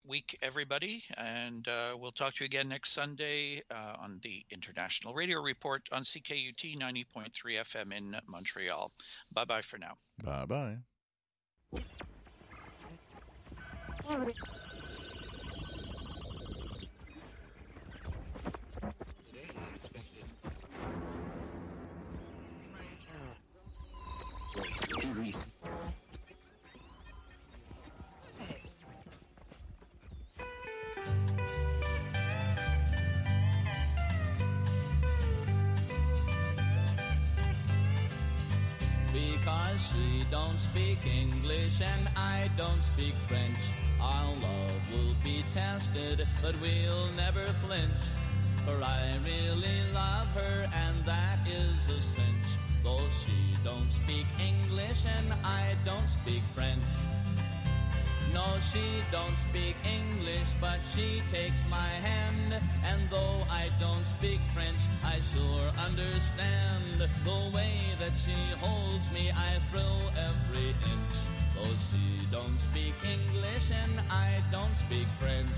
week, everybody. And we'll talk to you again next Sunday on the International Radio Report on CKUT 90.3 FM in Montreal. Bye-bye for now. Bye-bye. Because she don't speak English and I don't speak French, our love will be tested, but we'll never flinch. For I really love her and that is a cinch. Though she don't speak English and I don't speak French. No, she don't speak English, but she takes my hand. And though I don't speak French, I sure understand the way that she holds me. I thrill every inch. Though she don't speak English and I don't speak French.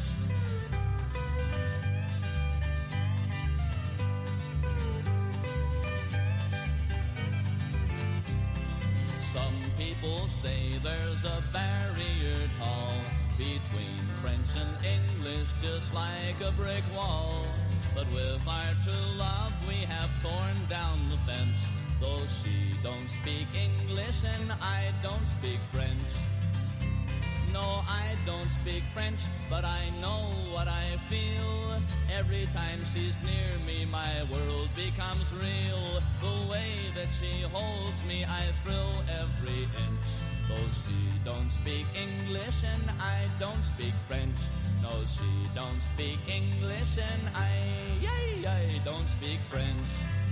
People say there's a barrier tall between French and English, just like a brick wall. But with our true love we have torn down the fence. Though she don't speak English and I don't speak French. No, I don't speak French, but I know what I feel. Every time she's near me, my world becomes real. The way that she holds me, I thrill every inch. Though she don't speak English and I don't speak French. No, she don't speak English and I don't speak French.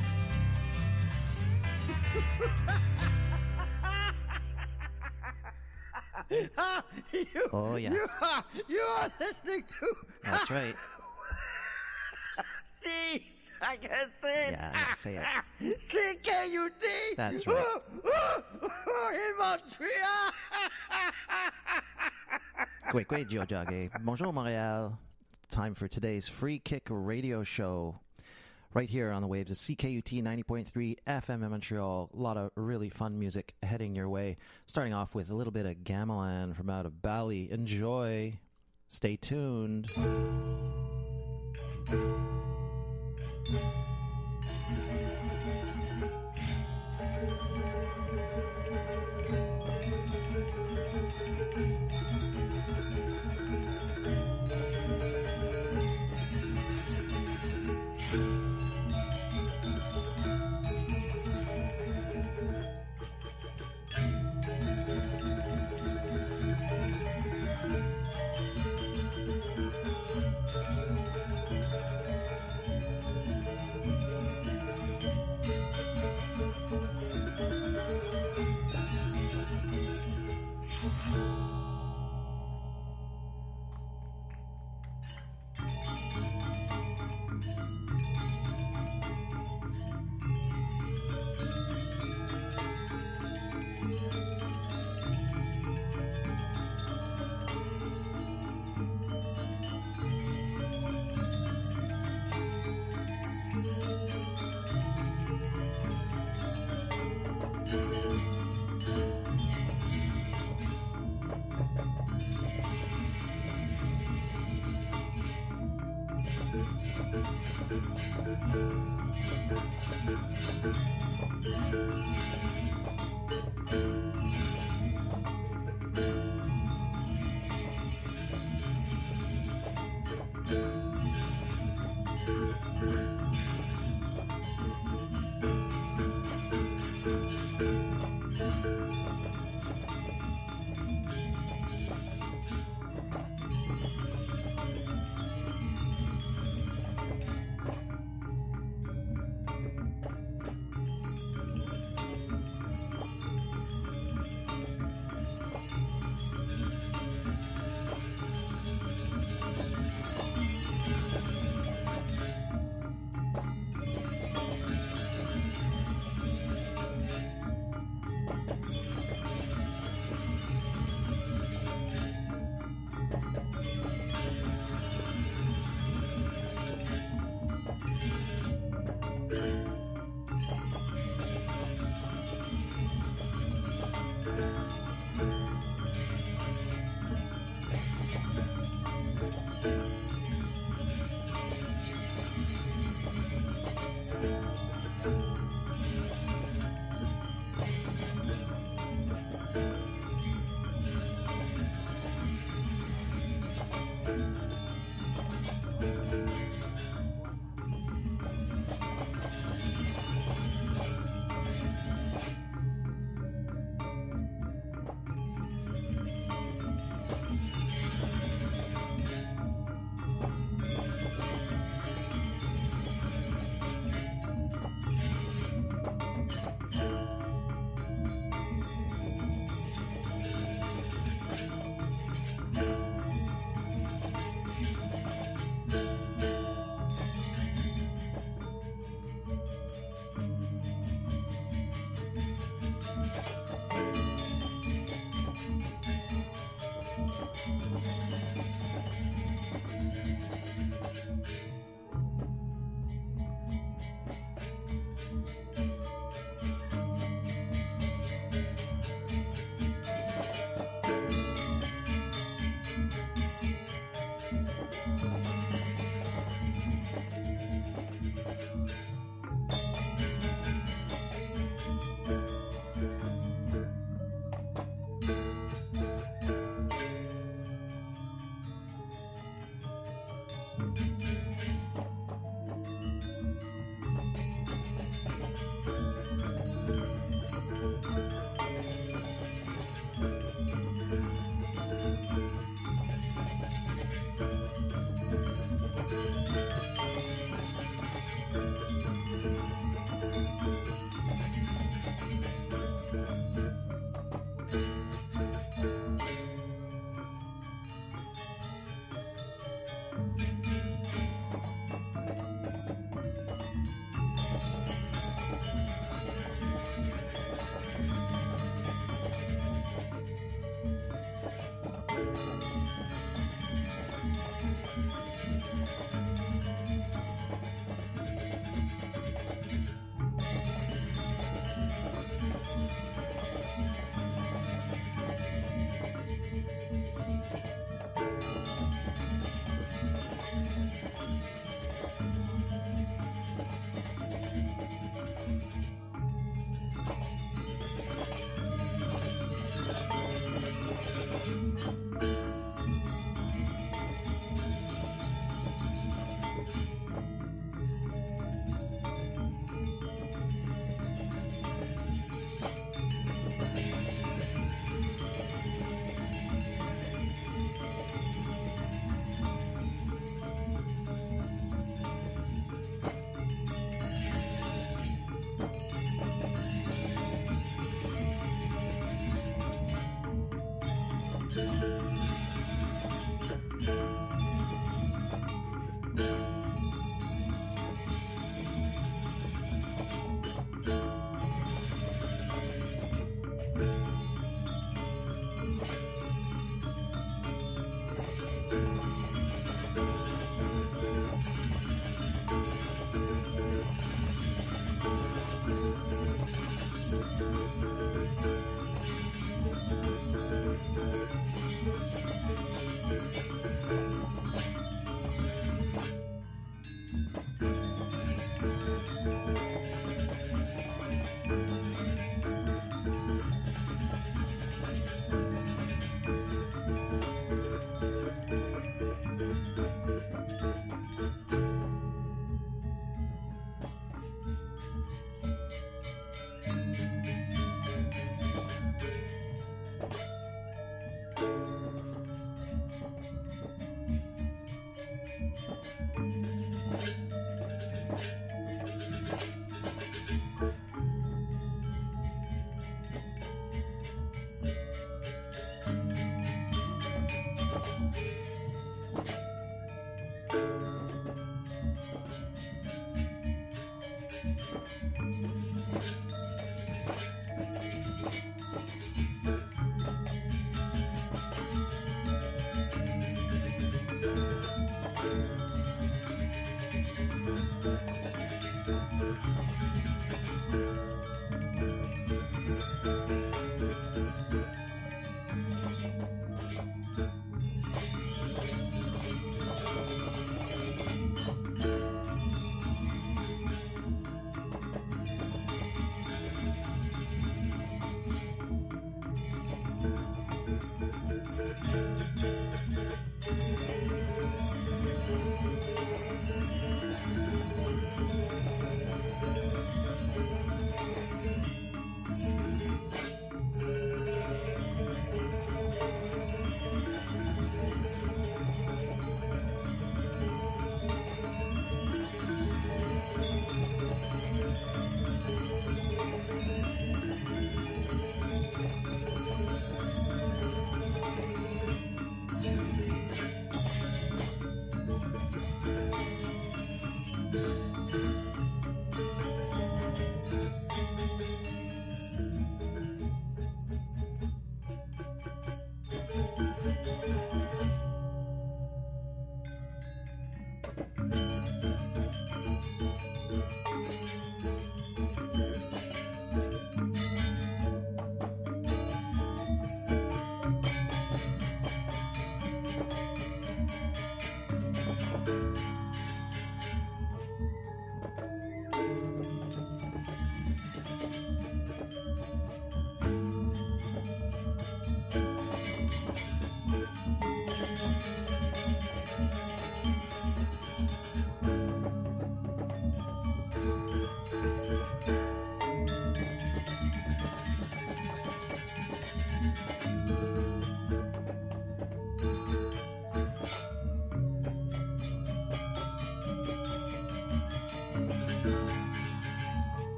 Oh, yeah. You are listening to... That's right. See, I can't say it. Yeah, say it. CKUT. That's right. In Montreal. Great, Georgiage. Bonjour, Montréal. Time for today's Free Kick Radio Show. Right here on the waves of CKUT 90.3 FM in Montreal. A lot of really fun music heading your way. Starting off with a little bit of Gamelan from out of Bali. Enjoy. Stay tuned.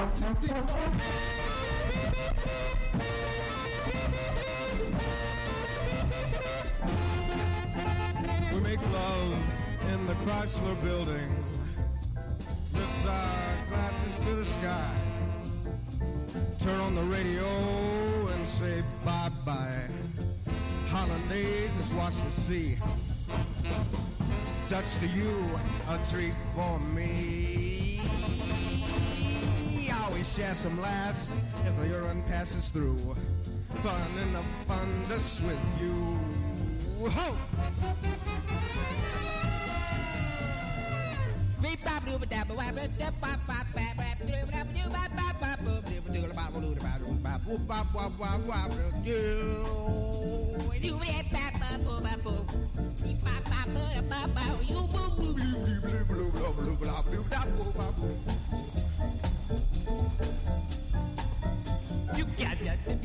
We make love in the Chrysler building, lift our glasses to the sky, turn on the radio and say bye-bye. Holidays is watch the sea. Dutch to you, a treat for me. Always share some laughs as the urine passes through. Fun in the fundus with you. Ho! You got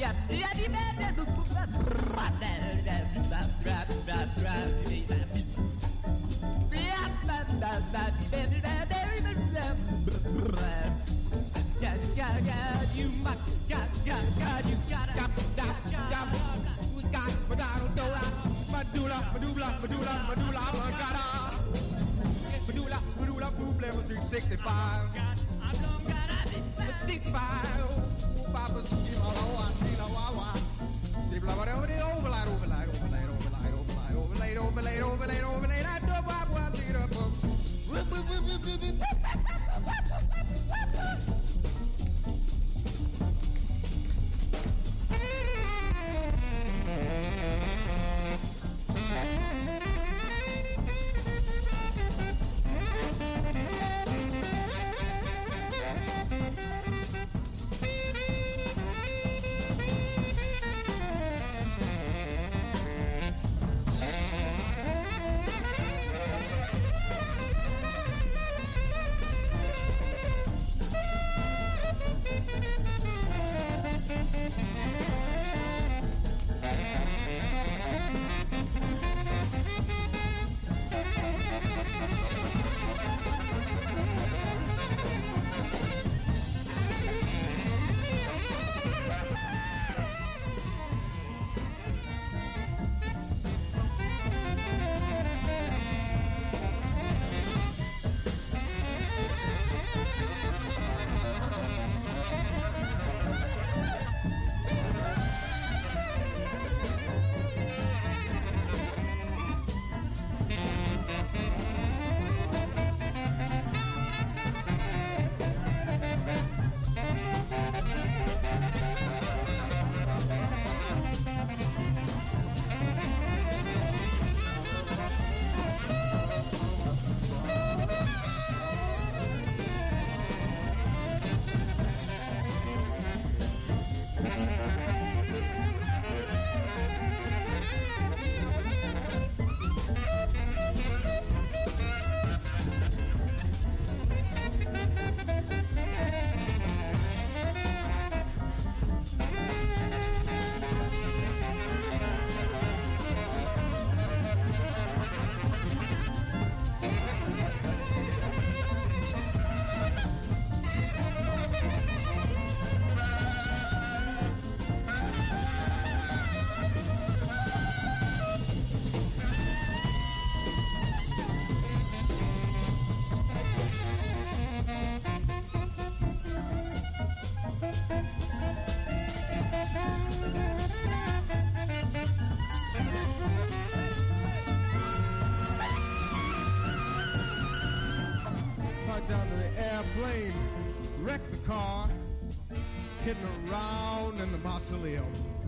Down to the airplane, wrecked the car, hitting around in the mausoleum,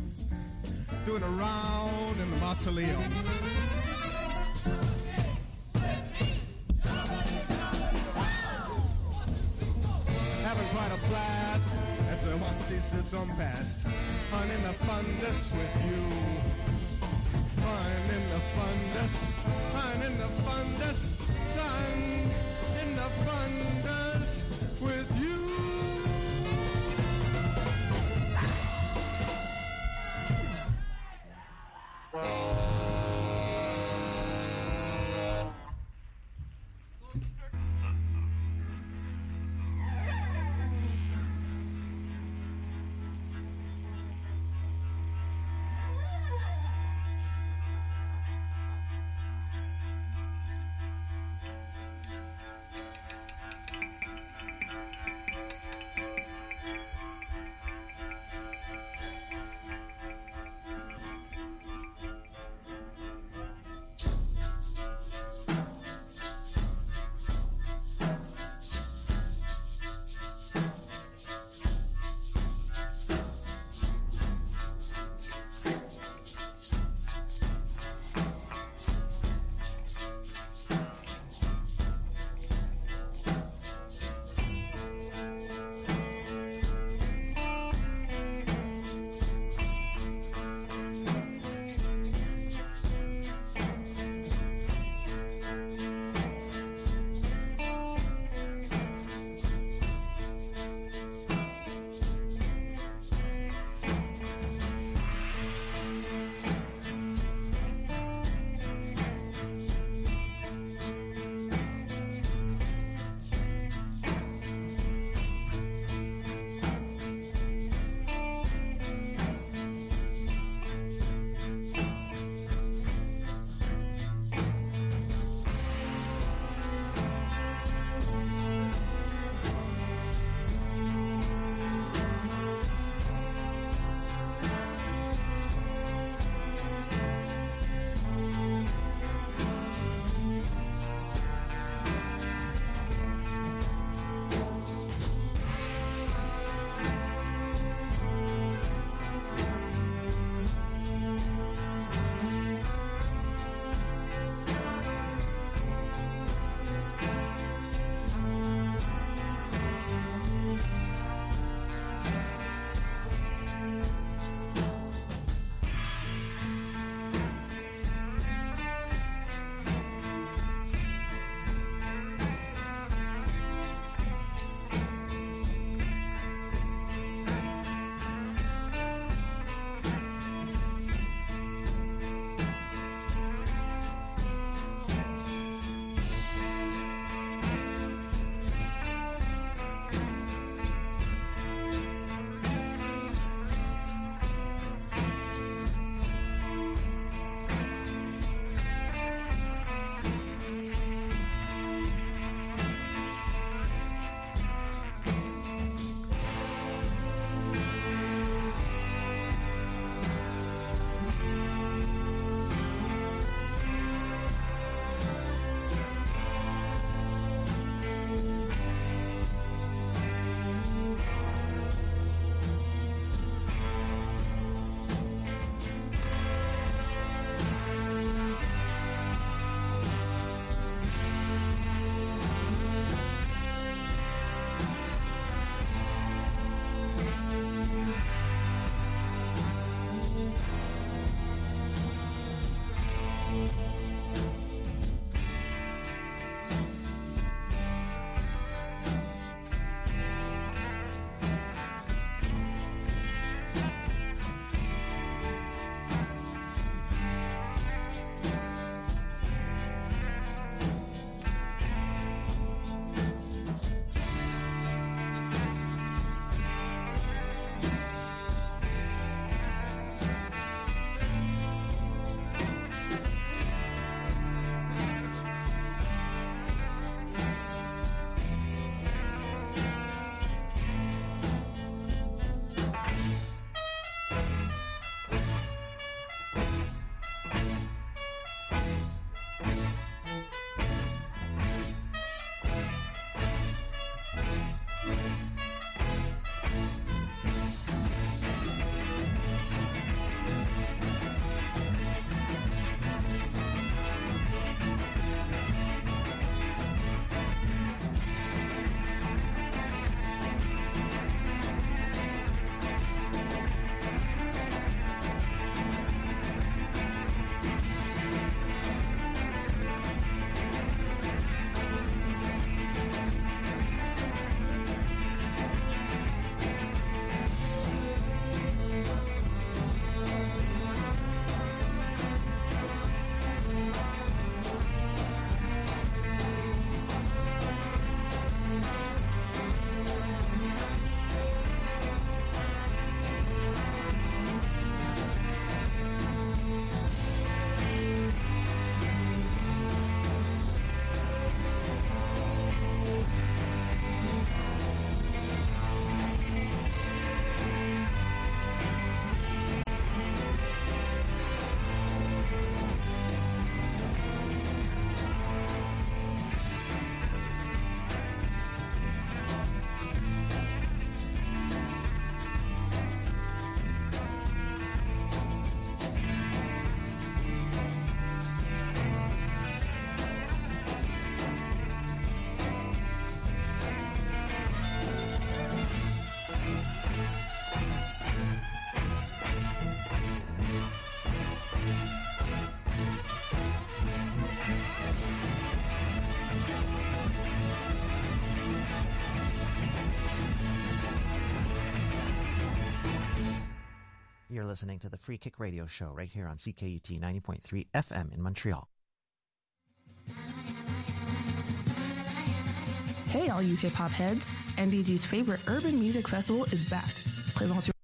doing a round in the mausoleum. Having quite a blast as the Moxie sits on past. Fun in the fundus with you. Fun in the fundus. Fun in the fundus. Fun in the fundus with you. listening to the Free Kick Radio Show right here on CKUT 90.3 FM in Montreal. Hey, all you hip-hop heads. NDG's favorite urban music festival is back. Présent sur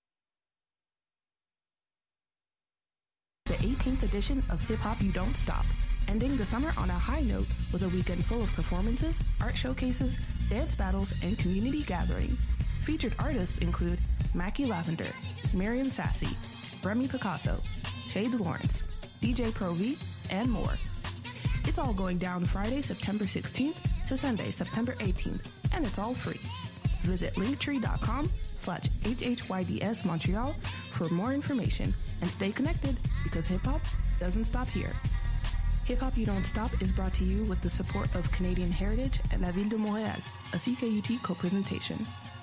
the 18th edition of Hip Hop You Don't Stop, ending the summer on a high note with a weekend full of performances, art showcases, dance battles, and community gathering. Featured artists include Mackie Lavender, Miriam Sassy, Remy Picasso, Shades Lawrence, DJ Pro V, and more. It's all going down Friday, September 16th to Sunday, September 18th, and it's all free. Visit linktree.com/HHYDS Montreal for more information and stay connected because hip-hop doesn't stop here. Hip Hop You Don't Stop is brought to you with the support of Canadian Heritage and La Ville de Montréal, a CKUT co-presentation.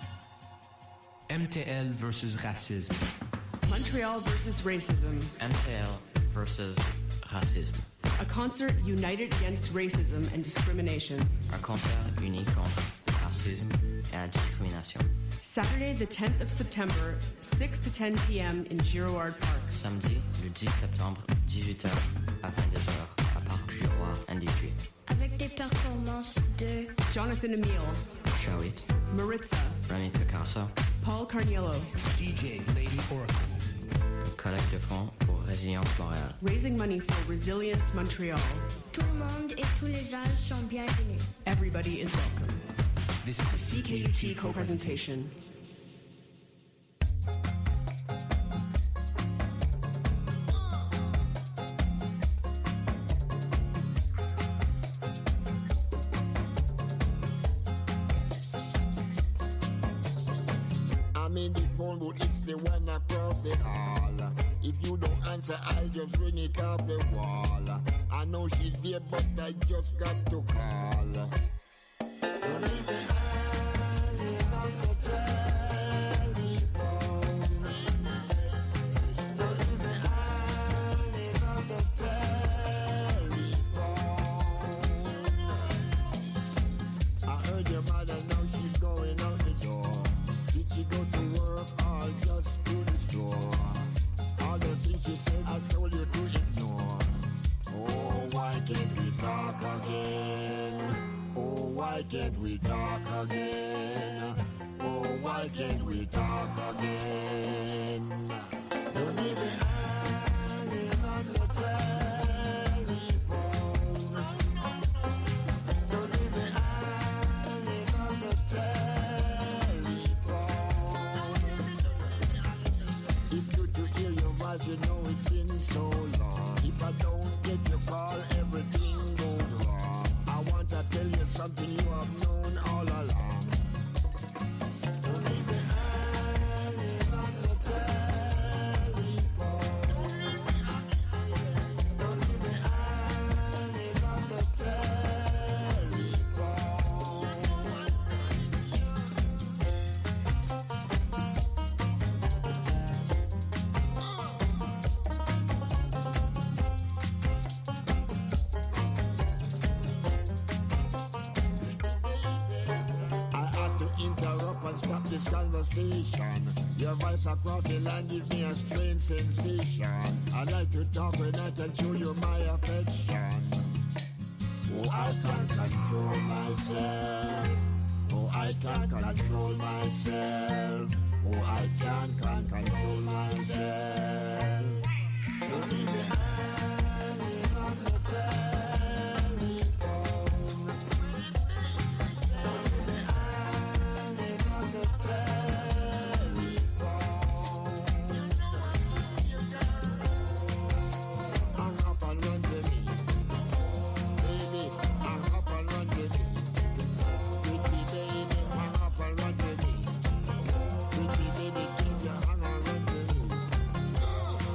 MTL versus racisme. Montreal versus racism. MTL versus racisme. A concert united against racism and discrimination. Un concert uni contre racisme et la discrimination. Saturday, the 10th of September, 6 to 10 p.m. in Girouard Park. Samedi, le 10 septembre, 18h à 22h à Parc Girouard, NDG. Avec des performances de Jonathan Emile, Shawit, Maritza, Remy Picasso, Paul Carniello, DJ Lady Oracle. Collecte de fonds pour Résilience Montréal. Raising money for Resilience Montreal. tout le monde et tous les âges sont bienvenus. Everybody is welcome. This is a CKUT co-presentation. I'm in the phone, but it's the one across the hall. If you don't answer, I'll just ring it off the wall. I know she's there, but I just got to call. I heard your mother, now she's going out the door. Did she go to work or just to the store? All the things she said, I told you to ignore. Oh, why can't we talk again? Oh, why can't we talk again? Oh, why can't we talk again? Don't leave me hanging on the telephone. Don't leave me hanging on the telephone. It's good to hear your voice, you know it's been so long. If I don't get your call, everything goes wrong. I want to tell you something you have known all along. Don't leave me hanging on the telephone. Don't leave me hanging on the and stop this conversation. Your voice across the line give me a strange sensation. I like to talk when I can show you my affection. Oh, I can't control myself. Oh, I can't control myself. Oh, I can't control myself. Don't leave me hanging on the telephone. Don't leave me hanging on the telephone. Hang up and run to me. Baby, hang up and run to me. Pretty baby, hang up and run to me. Pretty baby, keep your hang and run to me.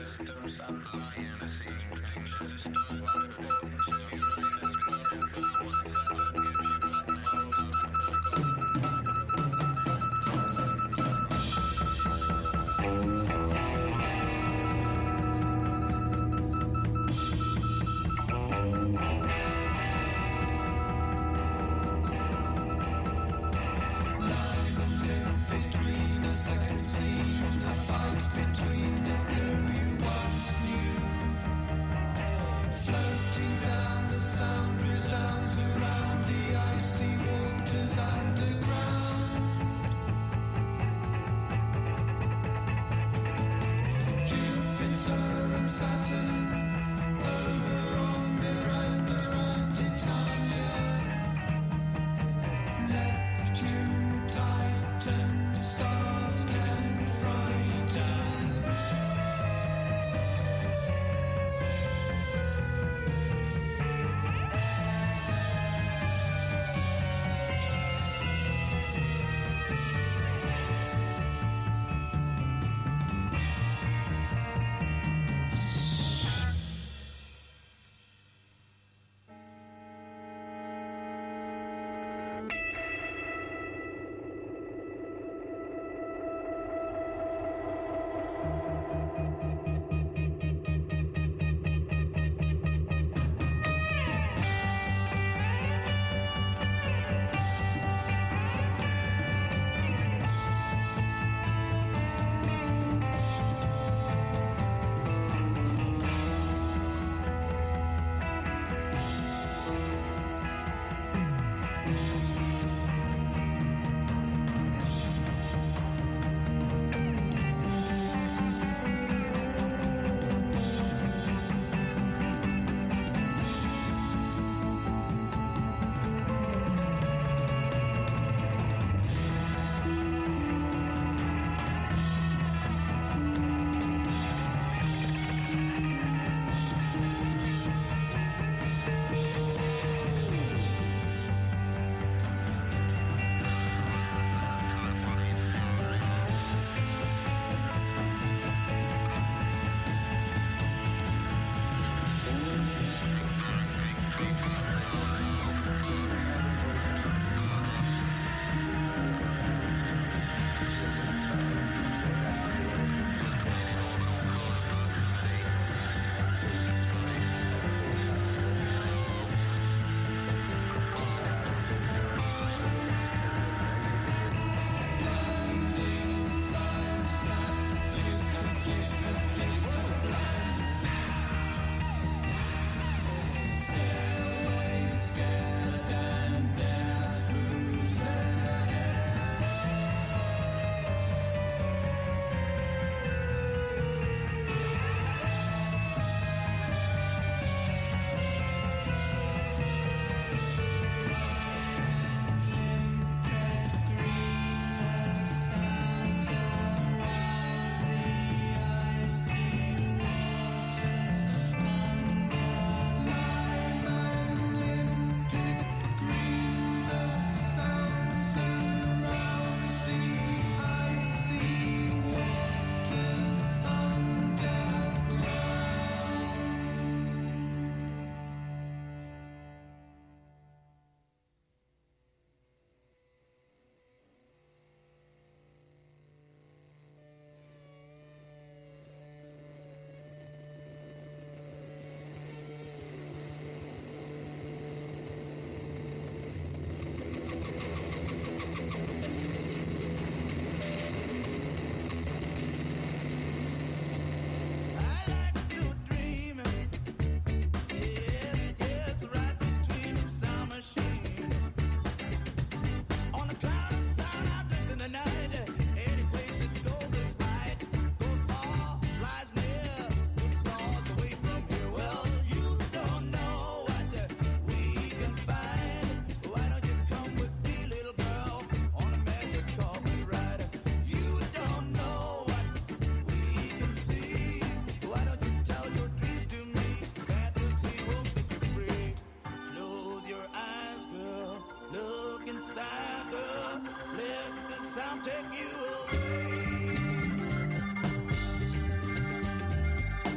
take you away.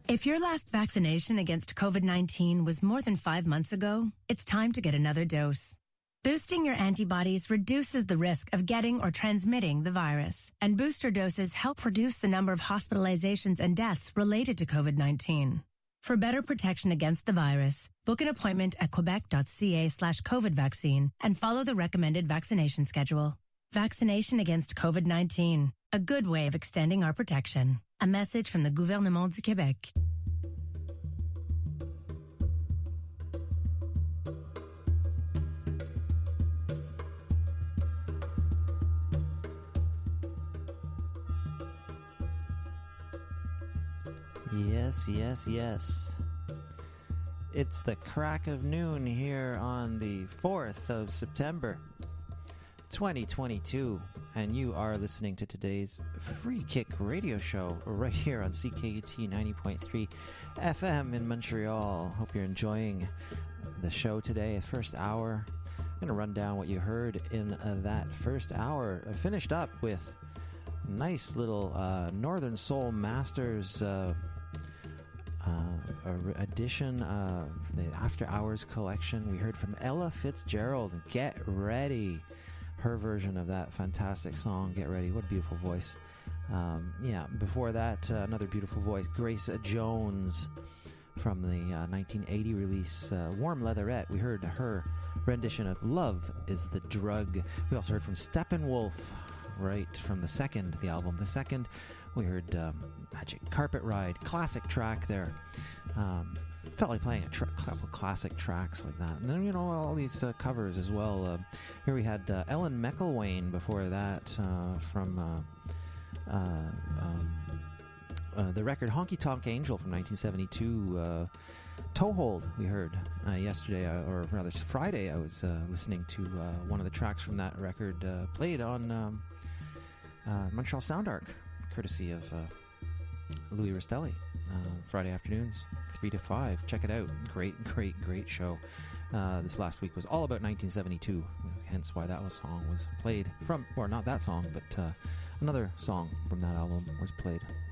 If your last vaccination against COVID-19 was more than 5 months ago, it's time to get another dose. Boosting your antibodies reduces the risk of getting or transmitting the virus, and booster doses help reduce the number of hospitalizations and deaths related to COVID-19. For better protection against the virus, book an appointment at quebec.ca/COVID vaccine and follow the recommended vaccination schedule. Vaccination against COVID-19, a good way of extending our protection. A message from the Gouvernement du Québec. Yes, yes, yes. It's the crack of noon here on the 4th of September, 2022, and you are listening to today's Free Kick radio show right here on CKUT 90.3 FM in Montreal. Hope you're enjoying the show today, first hour. I'm going to run down what you heard in that first hour. I finished up with nice little Northern Soul Masters edition for the After Hours collection. We heard from Ella Fitzgerald, Get Ready, her version of that fantastic song, Get Ready. What a beautiful voice. Before that, another beautiful voice, Grace Jones from the 1980 release Warm Leatherette. We heard her rendition of Love is the Drug. We also heard from Steppenwolf, right from the album The Second. We heard Magic Carpet Ride, classic track there. Felt like playing a couple classic tracks like that. And then, all these covers as well. Here we had Ellen McElwain before that from the record Honky Tonk Angel from 1972. Toehold, we heard yesterday, or rather Friday. I was listening to one of the tracks from that record played on Montreal Sound Arc, courtesy of Louis Rastelli. Friday afternoons, 3 to 5. Check it out. Great show. This last week was all about 1972, hence why that song was played from, or not that song, but another song from that album was played